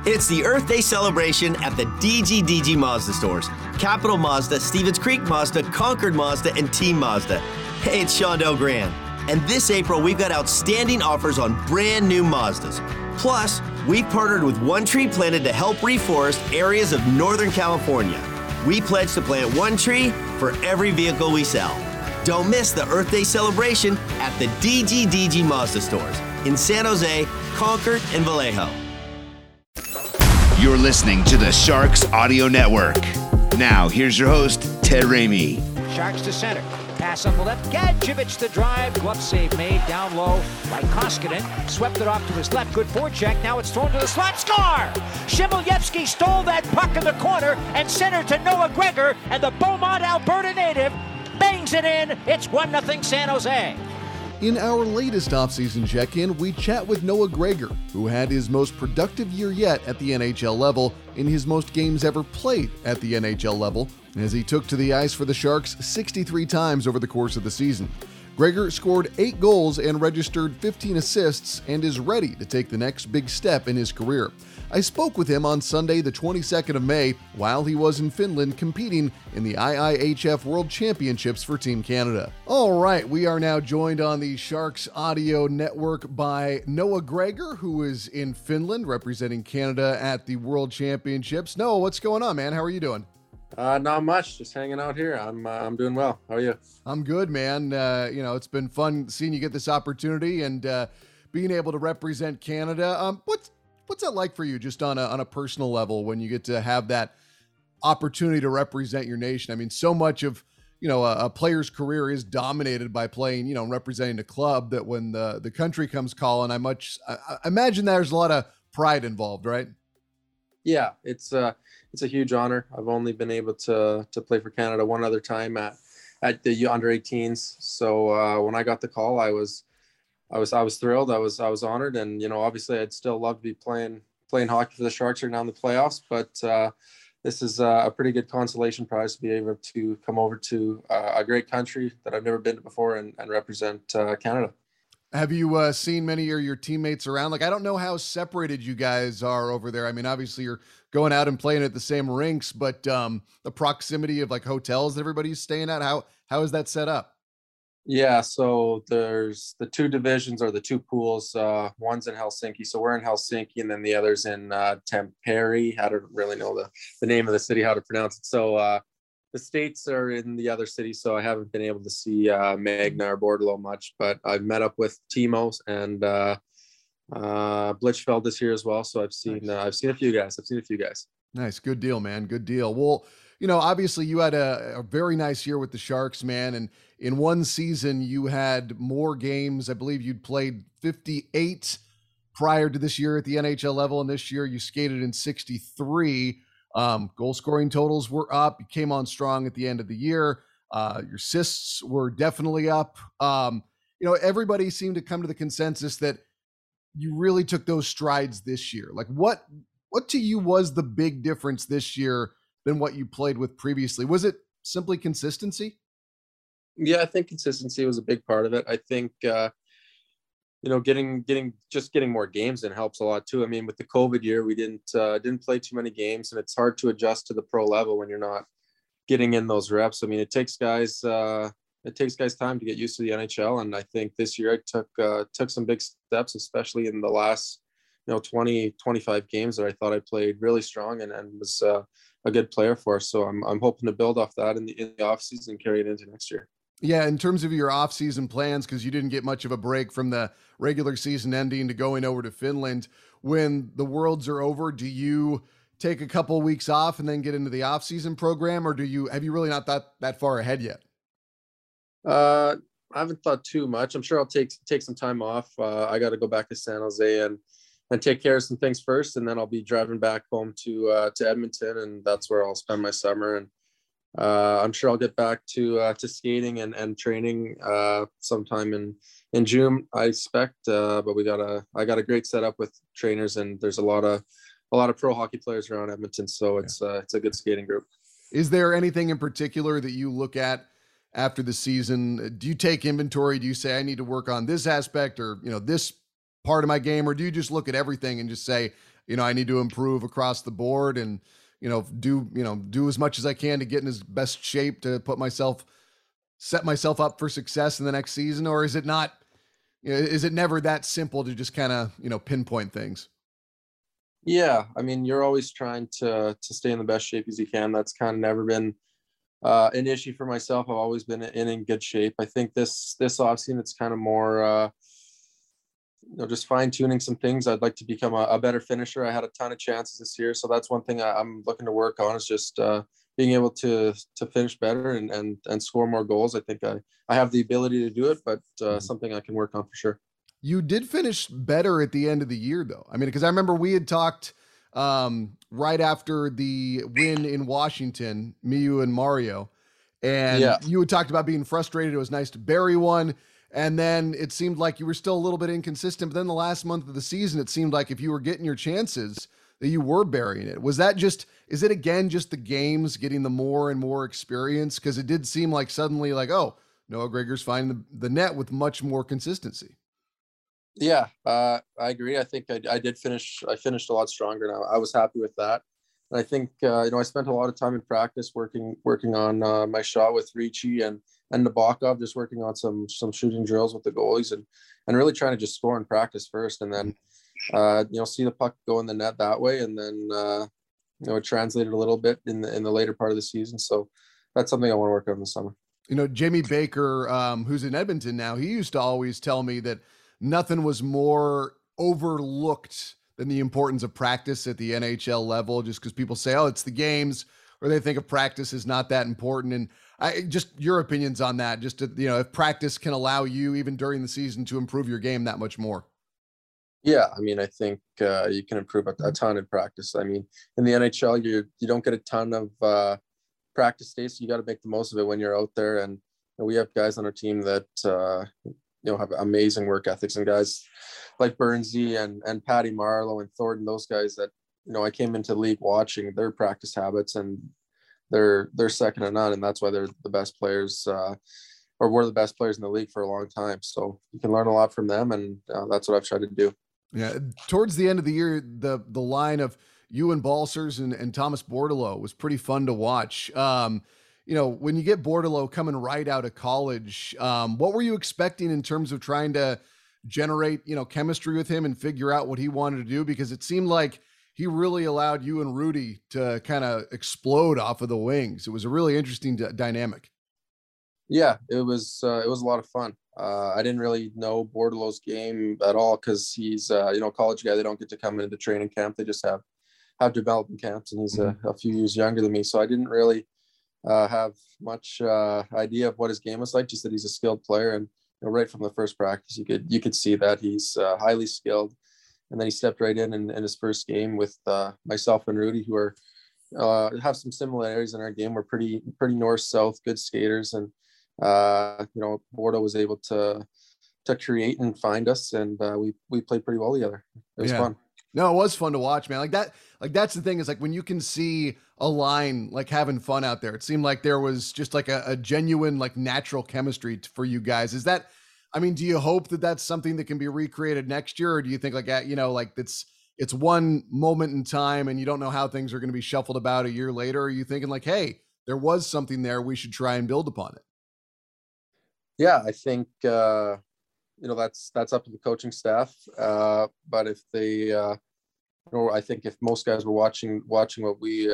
It's the Earth Day celebration at the DGDG Mazda stores. Capital Mazda, Stevens Creek Mazda, Concord Mazda, and Team Mazda. Hey, it's Shondell Grand. And this April, we've got outstanding offers on brand new Mazdas. Plus, we've partnered with One Tree Planted to help reforest areas of Northern California. We pledge to plant one tree for every vehicle we sell. Don't miss the Earth Day celebration at the DGDG Mazda stores in San Jose, Concord, and Vallejo. You're listening to the Sharks Audio Network. Now, here's your host, Ted Ramey. Sharks to center. Pass on the left. Gadjevich the drive. Glove save made down low by Koskinen. Swept it off to his left. Good forecheck. Now it's thrown to the slot. Score! Shimolyevsky stole that puck in the corner and sent her to Noah Gregor. And the Beaumont, Alberta native bangs it in. It's 1-0 San Jose. In our latest offseason check-in, we chat with Noah Gregor, who had his most productive year yet at the NHL level in his most games ever played at the NHL level, as he took to the ice for the Sharks 63 times over the course of the season. Gregor scored 8 goals and registered 15 assists and is ready to take the next big step in his career. I spoke with him on Sunday, the 22nd of May, while he was in Finland competing in the IIHF World Championships for Team Canada. All right, we are now joined on the Sharks Audio Network by Noah Gregor, who is in Finland representing Canada at the World Championships. Noah, what's going on, man? How are you doing? Not much, just hanging out here. I'm doing well. How are you? I'm good, man. It's been fun seeing you get this opportunity and being able to represent Canada. What's that like for you, just on a personal level, when you get to have that opportunity to represent your nation? I mean, so much of a player's career is dominated by playing, representing a club, that when the country comes calling, I imagine there's a lot of pride involved, right? Yeah, it's a huge honor. I've only been able to play for Canada one other time at the under 18s. So when I got the call, I was thrilled. I was honored, and obviously I'd still love to be playing hockey for the Sharks right now in the playoffs. But this is a pretty good consolation prize to be able to come over to a great country that I've never been to before and represent Canada. Have you seen many of your teammates around? Like, I don't know how separated you guys are over there. I mean, obviously you're going out and playing at the same rinks, but the proximity of like hotels that everybody's staying at, how is that set up? Yeah, so there's the 2 divisions, or the 2 pools. One's in Helsinki, so we're in Helsinki, and then the other's in Tampere. I don't really know the name of the city, how to pronounce it. So the States are in the other cities, so I haven't been able to see Magna or Bordello much, but I've met up with Timo and Blichfeld this year as well. So I've seen a few guys. Nice. Good deal, man. Good deal. Well, obviously you had a very nice year with the Sharks, man. And in one season you had more games. I believe you'd played 58 prior to this year at the NHL level. And this year you skated in 63. Goal scoring totals were up. You came on strong at the end of the year. Your assists were definitely up. Everybody seemed to come to the consensus that you really took those strides this year. Like, what to you was the big difference this year than what you played with previously? Was it simply consistency? Yeah, I think consistency was a big part of it. I think, getting more games in helps a lot too. I mean, with the COVID year, we didn't play too many games, and it's hard to adjust to the pro level when you're not getting in those reps. I mean, it takes guys time to get used to the NHL. And I think this year I took some big steps, especially in the last, 20, 25 games that I thought I played really strong and was a good player for. So I'm hoping to build off that in the off season and carry it into next year. Yeah, in terms of your off-season plans, because you didn't get much of a break from the regular season ending to going over to Finland, when the Worlds are over, do you take a couple of weeks off and then get into the off-season program, or have you really not thought that far ahead yet? I haven't thought too much. I'm sure I'll take some time off. I got to go back to San Jose and take care of some things first, and then I'll be driving back home to Edmonton, and that's where I'll spend my summer. And I'm sure I'll get back to skating and training sometime in June, I expect. But I got a great setup with trainers, and there's a lot of pro hockey players around Edmonton, so it's a good skating group. Is there anything in particular that you look at after the season? Do you take inventory? Do you say, I need to work on this aspect or, this part of my game? Or do you just look at everything and just say, I need to improve across the board and, do as much as I can to get in as best shape to set myself up for success in the next season? Or is it not, is it never that simple to just kind of, pinpoint things? Yeah, I mean, you're always trying to stay in the best shape as you can. That's kind of never been an issue for myself. I've always been in good shape. I think this offseason it's kind of more just fine tuning some things. I'd like to become a better finisher. I had a ton of chances this year, so that's one thing I'm looking to work on, is just being able to finish better and score more goals. I think I have the ability to do it, but something I can work on for sure. You did finish better at the end of the year, though. I mean, because I remember we had talked right after the win in Washington, me, you, and Mario, and you had talked about being frustrated. It was nice to bury one. And then it seemed like you were still a little bit inconsistent. But then the last month of the season, it seemed like if you were getting your chances, that you were burying it. Was that is it again just the games getting the more and more experience? Because it did seem like suddenly like, oh, Noah Gregor's finding the net with much more consistency. Yeah, I agree. I think I did finish. I finished a lot stronger now. I was happy with that. And I think, I spent a lot of time in practice working on my shot with Ricci and Nabokov, just working on some shooting drills with the goalies and really trying to just score in practice first. And then, see the puck go in the net that way. And then, it translated a little bit in the later part of the season. So that's something I want to work on this summer. Jamie Baker, who's in Edmonton now, he used to always tell me that nothing was more overlooked than the importance of practice at the NHL level, just because people say, oh, it's the games, or they think of practice is not that important. And just your opinions on that, just to, if practice can allow you even during the season to improve your game that much more. Yeah. I mean, I think you can improve a ton in practice. I mean, in the NHL, you don't get a ton of practice days. So you got to make the most of it when you're out there. And we have guys on our team that, have amazing work ethics, and guys like Bernsey and Patty Marleau and Thornton, those guys that, I came into the league watching their practice habits, and they're second to none. And that's why they're the best players, or were the best players in the league for a long time. So you can learn a lot from them. And that's what I've tried to do. Yeah. Towards the end of the year, the line of you and Balcers and Thomas Bordeleau was pretty fun to watch. When you get Bordeleau coming right out of college, what were you expecting in terms of trying to generate, chemistry with him and figure out what he wanted to do? Because it seemed like he really allowed you and Rudy to kind of explode off of the wings. It was a really interesting dynamic. Yeah, it was a lot of fun. I didn't really know Bordeleau's game at all, because he's, a college guy. They don't get to come into training camp. They just have development camps, and he's a few years younger than me. So I didn't really have much idea of what his game was like, just that he's a skilled player. And right from the first practice, you could see that he's highly skilled. And then he stepped right in his first game with myself and Rudy, who are have some similarities in our game. We're pretty north-south, good skaters. And, Bordeaux was able to create and find us, and we played pretty well together. It was fun. No, it was fun to watch, man. That's the thing, is like when you can see a line like having fun out there, it seemed like there was just like a genuine, like natural chemistry for you guys. Is that, do you hope that that's something that can be recreated next year? Or do you think like, it's one moment in time and you don't know how things are going to be shuffled about a year later? Or are you thinking like, hey, there was something there, we should try and build upon it? Yeah, I think, that's up to the coaching staff. But if they, I think if most guys were watching what we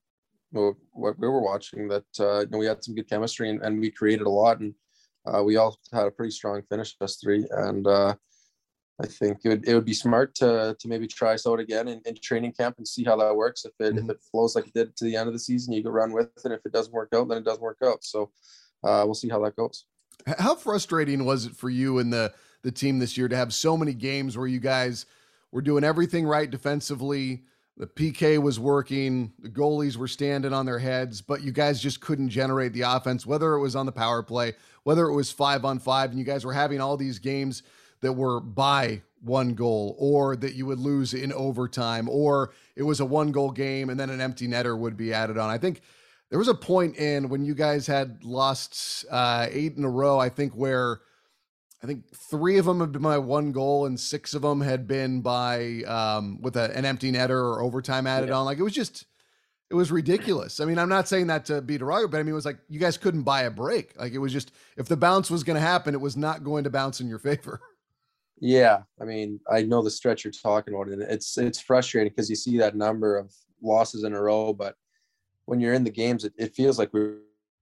were watching, that we had some good chemistry and we created a lot, and we all had a pretty strong finish, us three. And I think it would be smart to maybe try us out again in training camp and see how that works. If it flows like it did to the end of the season, you go run with it. If it doesn't work out, then it doesn't work out. So we'll see how that goes. How frustrating was it for you and the team this year to have so many games where you guys were doing everything right defensively, the PK was working, the goalies were standing on their heads, but you guys just couldn't generate the offense, whether it was on the power play, whether it was 5-on-5, and you guys were having all these games that were by one goal, or that you would lose in overtime, or it was a 1-goal game and then an empty netter would be added on. I think there was a point in when you guys had lost 8 in a row, I think, where I think 3 of them have been by 1 goal and 6 of them had been by with an empty netter or overtime added on. Like, it was ridiculous. I mean, I'm not saying that to be derogatory, but I mean, it was like you guys couldn't buy a break. Like, it was just, if the bounce was going to happen, it was not going to bounce in your favor. Yeah, I mean, I know the stretch you're talking about, and it's frustrating because you see that number of losses in a row, but when you're in the games, it feels like we're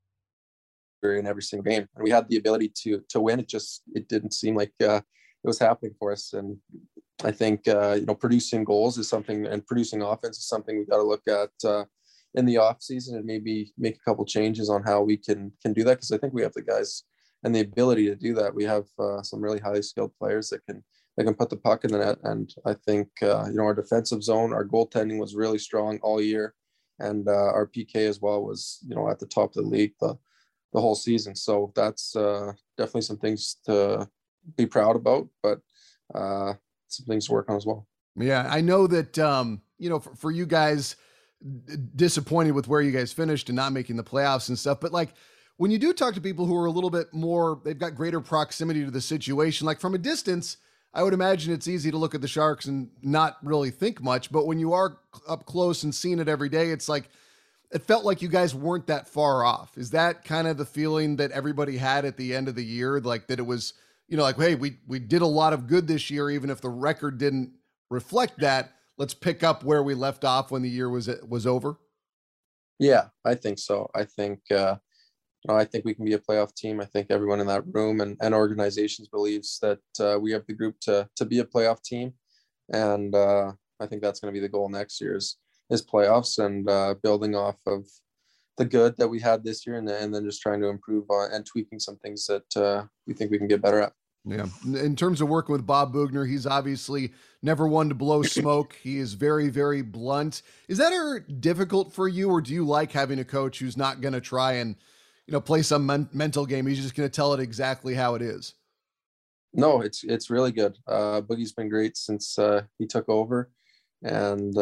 in every single game, and we had the ability to win. It didn't seem like it was happening for us, and I think producing goals is something, and producing offense is something we got to look at in the off season, and maybe make a couple changes on how we can do that, because I think we have the guys and the ability to do that. We have some really highly skilled players that can put the puck in the net, and I think our defensive zone, our goaltending was really strong all year, and our PK as well was at the top of the league the whole season. So that's definitely some things to be proud about, but some things to work on as well. Yeah, I know that for you guys, disappointed with where you guys finished and not making the playoffs and stuff, but like, when you do talk to people who are a little bit more, they've got greater proximity to the situation, like from a distance, I would imagine it's easy to look at the Sharks and not really think much. But when you are up close and seeing it every day, it's like, it felt like you guys weren't that far off. Is that kind of the feeling that everybody had at the end of the year? Like that it was, like, hey, we did a lot of good this year, even if the record didn't reflect that. Let's pick up where we left off when the year was over. Yeah, I think so. I think, I think we can be a playoff team. I think everyone in that room and organizations believes that we have the group to be a playoff team. And I think that's going to be the goal next year is playoffs, and building off of the good that we had this year, and then just trying to improve on and tweaking some things that we think we can get better at. Yeah. In terms of working with Bob Boughner, he's obviously never one to blow smoke. He is very, very blunt. Is that ever difficult for you, or do you like having a coach who's not going to try and play some mental game? He's just going to tell it exactly how it is. No, it's really good. Boogie's been great since he took over, and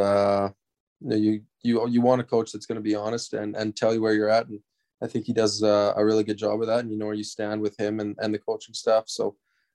you want a coach that's going to be honest and tell you where you're at, and I think he does a really good job of that, and where you stand with him and the coaching staff. So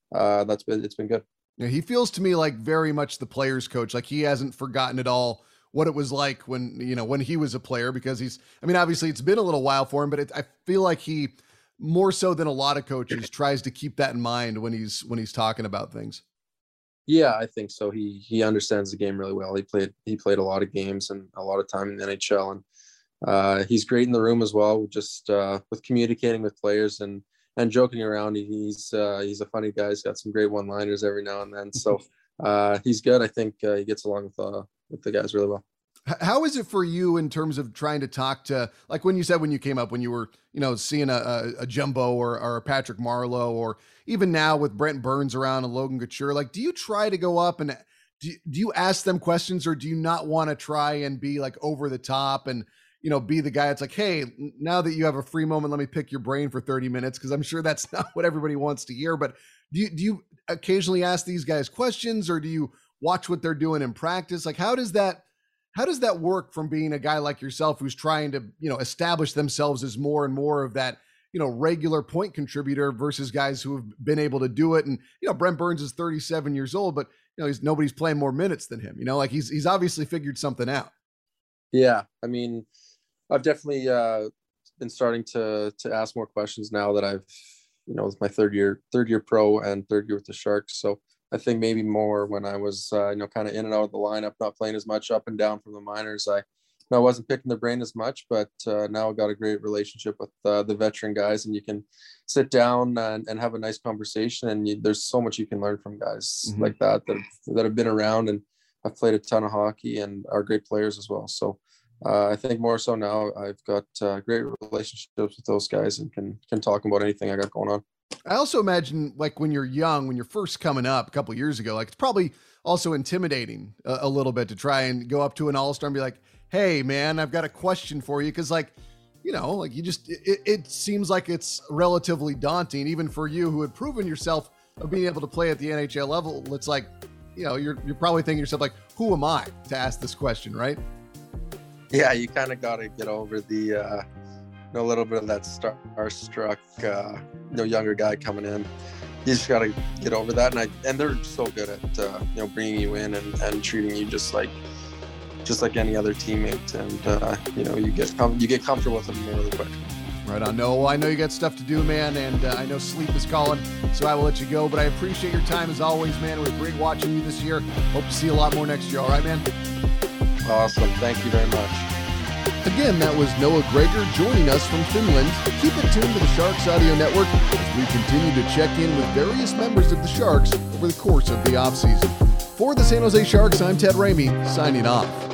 it's been good. Yeah, he feels to me like very much the player's coach. Like he hasn't forgotten at all what it was like when he was a player, because obviously it's been a little while for him, but I feel like he, more so than a lot of coaches, tries to keep that in mind when he's talking about things. Yeah, I think so. He understands the game really well. He played a lot of games and a lot of time in the NHL, and he's great in the room as well, just with communicating with players and joking around. He's a funny guy. He's got some great one-liners every now and then. So he's good. I think he gets along with the guys really well. How is it for you in terms of trying to talk to, like when you said when you came up, when you were, seeing a Jumbo or a Patrick Marleau, or even now with Brent Burns around and Logan Couture, like, do you try to go up and do you ask them questions, or do you not want to try and be like over the top and, be the guy that's like, hey, now that you have a free moment, let me pick your brain for 30 minutes. Cause I'm sure that's not what everybody wants to hear, but do you occasionally ask these guys questions, or do you watch what they're doing in practice? Like, how does that work from being a guy like yourself who's trying to, establish themselves as more and more of that, regular point contributor versus guys who have been able to do it? And, Brent Burns is 37 years old, but nobody's playing more minutes than him, like he's obviously figured something out. Yeah. I've definitely been starting to ask more questions now that I've, with my third year pro and third year with the Sharks. So I think maybe more when I was, kind of in and out of the lineup, not playing as much up and down from the minors. I wasn't picking their brain as much, but now I've got a great relationship with the veteran guys, and you can sit down and have a nice conversation. And there's so much you can learn from guys like that have been around and have played a ton of hockey and are great players as well. So I think more so now I've got great relationships with those guys and can talk about anything I got going on. I also imagine, like, when you're young, when you're first coming up a couple of years ago, like, it's probably also intimidating a little bit to try and go up to an all-star and be like, hey man, I've got a question for you. Cause like, like you just, it seems like it's relatively daunting, even for you who had proven yourself of being able to play at the NHL level. It's like, you're probably thinking to yourself, like, who am I to ask this question? Right. Yeah. You kind of got to get over the, a little bit of that starstruck, younger guy coming in. you just got to get over that. And they're so good at bringing you in and treating you just like any other teammate, and you get comfortable with them really quick. Right on. No, I know you got stuff to do, man, and I know sleep is calling, so I will let you go. But I appreciate your time as always, man. It was great watching you this year. Hope to see you a lot more next year. All right, man? Awesome. Thank you very much. Again, that was Noah Gregor joining us from Finland. Keep it tuned to the Sharks Audio Network as we continue to check in with various members of the Sharks over the course of the offseason. For the San Jose Sharks, I'm Ted Ramey, signing off.